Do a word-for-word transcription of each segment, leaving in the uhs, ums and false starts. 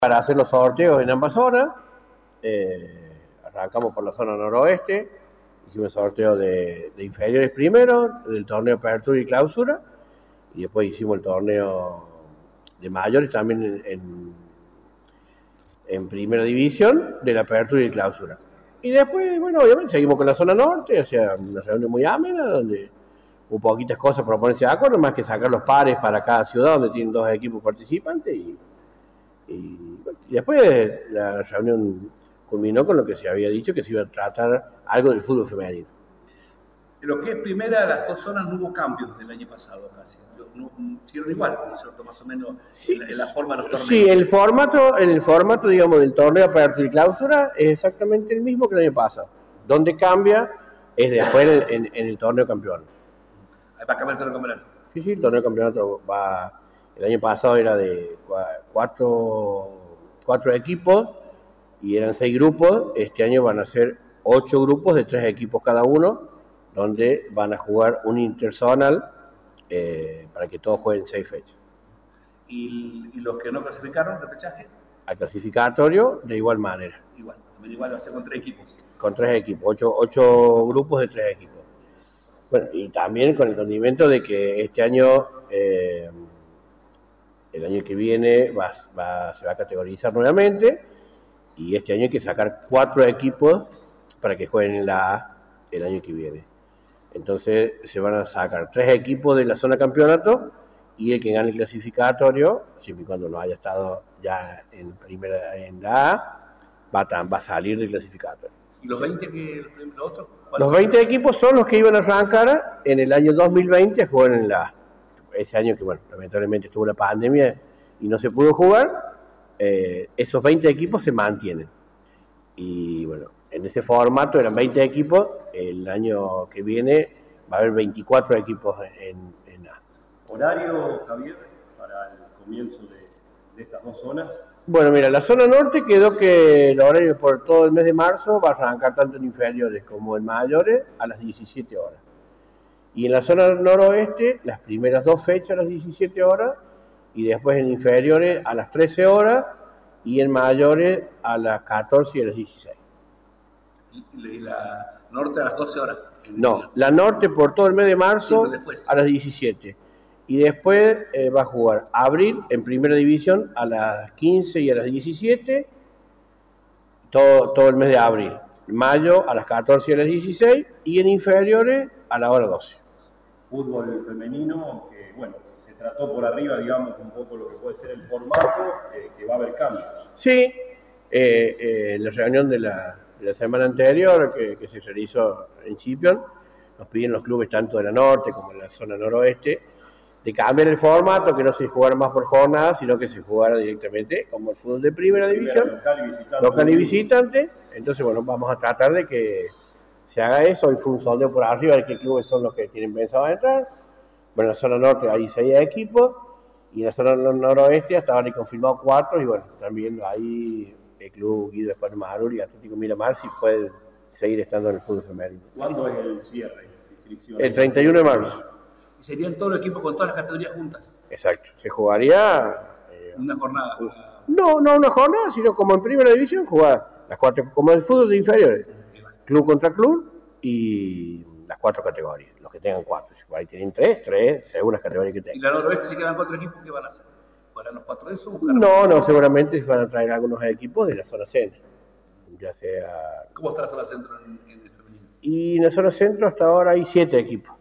para hacer los sorteos en ambas zonas. Eh, arrancamos por la zona noroeste, hicimos el sorteo de, de inferiores primero, del torneo apertura y clausura, y después hicimos el torneo de mayores también en, en, en primera división, de la apertura y clausura. Y después, bueno, obviamente seguimos con la zona norte, o sea, una reunión muy amena, donde hubo poquitas cosas para ponerse de acuerdo, más que sacar los pares para cada ciudad, donde tienen dos equipos participantes, y Y, y después la reunión culminó con lo que se había dicho, que se iba a tratar algo del fútbol femenino. En lo que es primera, las dos zonas no hubo cambios del año pasado casi. No, no, siguieron igual, ¿no es cierto? Más o menos sí, en, la, en la forma de los torneos. Sí, el formato, el formato, digamos, del torneo apertura y clausura es exactamente el mismo que el año pasado. Donde cambia es después en, en, en el torneo campeonato. Ahí va a cambiar el torneo campeonato. Sí, sí, el torneo campeonato va... El año pasado era de cuatro, cuatro equipos y eran seis grupos. Este año van a ser ocho grupos de tres equipos cada uno, donde van a jugar un interzonal eh, para que todos jueguen seis fechas. ¿Y, y los que no clasificaron el repechaje? Al clasificatorio, de igual manera. Igual, también igual va a ser con tres equipos. Con tres equipos, ocho, ocho grupos de tres equipos. Bueno, y también con el condimento de que este año... Eh, El año que viene va, va, se va a categorizar nuevamente y este año hay que sacar cuatro equipos para que jueguen en la A el año que viene. Entonces se van a sacar tres equipos de la zona campeonato y el que gane el clasificatorio, siempre y cuando no haya estado ya en primera en la A, va a, va a salir del clasificatorio. ¿Y los veinte que los otros? Los veinte equipos son los que iban a arrancar en el año dos mil veinte a jugar en la A. Ese año que, bueno, lamentablemente estuvo la pandemia y no se pudo jugar, eh, esos veinte equipos se mantienen. Y, bueno, en ese formato eran veinte equipos, el año que viene va a haber veinticuatro equipos en, en A. ¿Horario, Javier, para el comienzo de, de estas dos zonas? Bueno, mira, la zona norte quedó que el horario por todo el mes de marzo va a arrancar tanto en inferiores como en mayores a las diecisiete horas. Y en la zona noroeste, las primeras dos fechas a las diecisiete horas, y después en inferiores a las trece horas, y en mayores a las catorce y a las dieciséis. ¿Y la norte a las doce horas? No, la norte por todo el mes de marzo sí, a las diecisiete. Y después eh, va a jugar abril en primera división a las quince y a las diecisiete, todo, todo el mes de abril. Mayo a las catorce y a las dieciséis, y en inferiores a la hora doce. Fútbol femenino, que bueno, se trató por arriba, digamos, un poco lo que puede ser el formato, eh, que va a haber cambios. Sí, eh, eh, la reunión de la, de la semana anterior que, que se realizó en Chipión, nos pidieron los clubes tanto de la norte como de la zona noroeste, de cambiar el formato, que no se jugara más por jornada, sino que se jugara directamente como el fútbol de primera división, local y visitante. Local y visitante. Entonces, bueno, vamos a tratar de que se haga eso. Hoy fue un sondeo por arriba de qué clubes son los que tienen pensado entrar. Bueno, en la zona norte hay seis equipos, y en la zona noroeste hasta ahora hay confirmado cuatro, y bueno, también ahí el club Guido Escuadrón Marul y Atlético Miramar si pueden seguir estando en el fútbol femenino. ¿Cuándo es el cierre? El treinta y uno de marzo. ¿Y serían todos los equipos con todas las categorías juntas? Exacto, se jugaría... Eh, una jornada. No, no una jornada, sino como en primera división, jugar las cuatro, como el fútbol de inferiores. Club contra club y las cuatro categorías, los que tengan cuatro. Si ahí tienen tres, tres, según las categorías que tengan. ¿Y la noroeste si quedan cuatro equipos, qué van a hacer? ¿Para los cuatro de esos? No, no, seguramente van a traer algunos equipos de la zona centro. Ya sea... ¿Cómo está la zona centro en, en el femenino? Y en la zona centro hasta ahora hay siete equipos.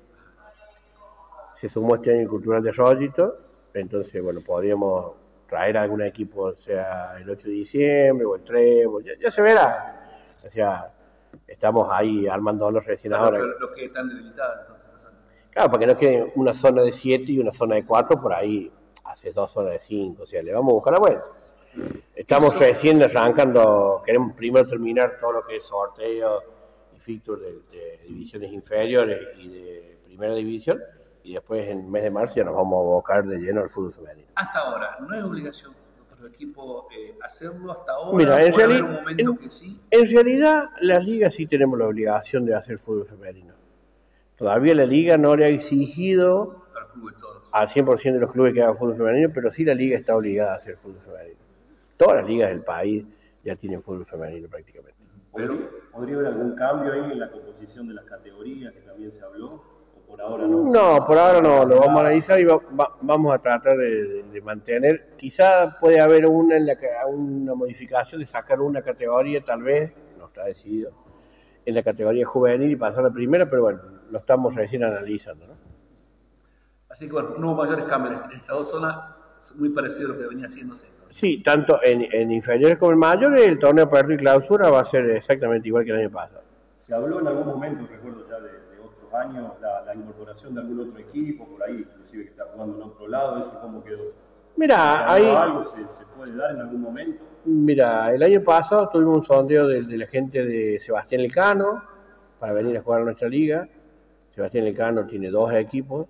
Se sumó este año el Cultural de Rollito, entonces, bueno, podríamos traer algún equipo, sea el ocho de diciembre o el tres, ya, ya se verá. O sea, estamos ahí armándonos recién claro, ahora. Los lo que están debilitados, entonces. Claro, para que no quede una zona de siete y una zona de cuatro, por ahí hace dos zonas de cinco, o sea, le vamos a buscar la vuelta. Estamos Eso. recién arrancando, queremos primero terminar todo lo que es sorteo y fixture de, de divisiones inferiores y de primera división, y después en el mes de marzo ya nos vamos a abocar de lleno al fútbol femenino. Hasta ahora, no es obligación para el equipo eh, hacerlo hasta ahora. Mira, en, reali- un momento en, que sí. en realidad las ligas sí tenemos la obligación de hacer fútbol femenino. Todavía la liga no le ha exigido al cien por ciento de los clubes que hagan fútbol femenino, pero sí la liga está obligada a hacer fútbol femenino. todas las ligas del país ya tienen fútbol femenino prácticamente. Pero, ¿podría haber algún cambio ahí en la composición de las categorías que también se habló? ¿O por ahora no? No, por ahora no, lo vamos a analizar y va, va, vamos a tratar de, de, de mantener. Quizá puede haber una, en la, una modificación de sacar una categoría, tal vez, no está decidido, en la categoría juvenil y pasar a la primera, pero bueno, lo estamos recién analizando, ¿no? Así que bueno, no hubo mayores cambios en estas dos zonas, muy parecido a lo que venía haciéndose. Sí, tanto en, en inferiores como en mayores, el torneo apertura y clausura va a ser exactamente igual que el año pasado. ¿Se habló en algún momento, recuerdo ya de, de otros años, la, la incorporación de algún otro equipo, por ahí, inclusive que está jugando en otro lado? ¿Eso cómo quedó? Mira, ahí... ¿Algo se, se puede dar en algún momento? Mira, el año pasado tuvimos un sondeo de, de la gente de Sebastián Elcano para venir a jugar a nuestra liga. Sebastián Elcano tiene dos equipos.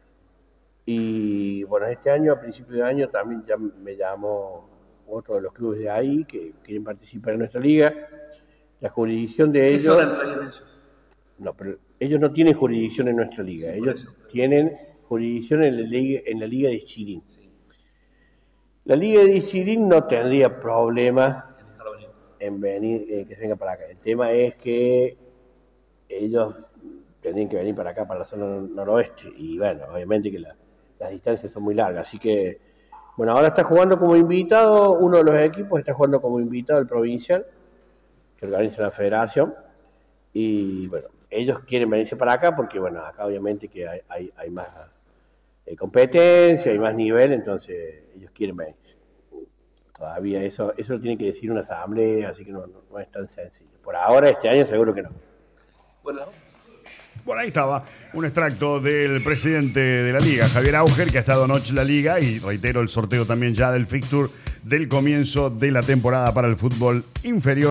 Y bueno, este año, a principio de año, también ya me llamó otro de los clubes de ahí que quieren participar en nuestra liga. La jurisdicción de ellos... ¿Qué zona entrarían ellos? No, pero ellos no tienen jurisdicción en nuestra liga. Sí, ellos por eso. tienen jurisdicción en la liga, en la liga de Chirín. Sí. La liga de Chirín no tendría problema en venir, eh, que se venga para acá. El tema es que ellos tendrían que venir para acá, para la zona noroeste. Y bueno, obviamente que la... las distancias son muy largas, así que, bueno, ahora está jugando como invitado, uno de los equipos está jugando como invitado el provincial, que organiza la federación, y bueno, ellos quieren venirse para acá porque, bueno, acá obviamente que hay, hay, hay más eh, competencia, hay más nivel, entonces ellos quieren venirse. Todavía eso, eso lo tiene que decir una asamblea, así que no, no, no es tan sencillo. Por ahora, este año seguro que no. Bueno, Bueno, ahí estaba un extracto del presidente de la Liga, Javier Auger, que ha estado anoche en la Liga, y reitero el sorteo también ya del fixture del comienzo de la temporada para el fútbol inferior.